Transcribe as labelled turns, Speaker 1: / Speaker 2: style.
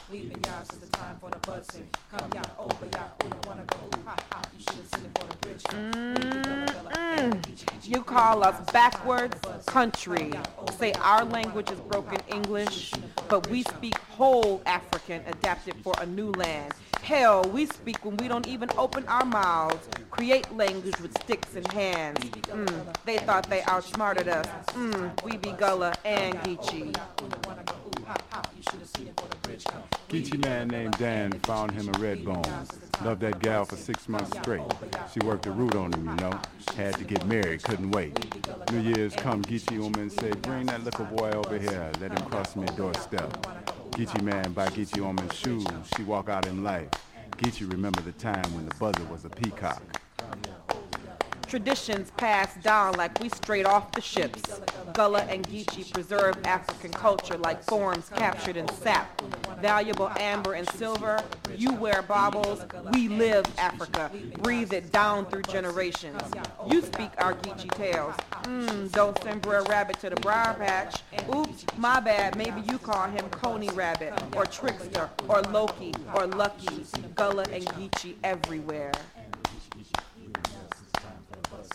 Speaker 1: Leaving y'all since the time for the buzzing. Come y'all over y'all, don't wanna go ooh ha ha. You should have seen it for the bridge.
Speaker 2: You call us backwards country. Say our language is broken English, but we speak whole African adapted for a new land. Hell, we speak when we don't even open our mouths. Create language with sticks and hands. They thought they outsmarted us. We be Gullah and Geechee.
Speaker 3: Geechee man named Dan found him a red bone. Loved that gal for 6 months straight. She worked the root on him, you know. Had to get married, couldn't wait. New Year's come, Geechee woman and say, bring that little boy over here. Let him cross me doorstep. Geechee man buy Geechee woman's shoes. She walk out in life. Geechee remember the time when the buzzer was a peacock.
Speaker 2: Traditions passed down like we straight off the ships. Gullah and Geechee preserve African culture like forms captured in sap. Valuable amber and silver, you wear baubles, we live Africa. Breathe it down through generations. You speak our Geechee tales. Don't send Brer Rabbit to the briar patch. Oops, my bad, maybe you call him Coney Rabbit, or Trickster, or Loki, or Lucky. Gullah and Geechee everywhere.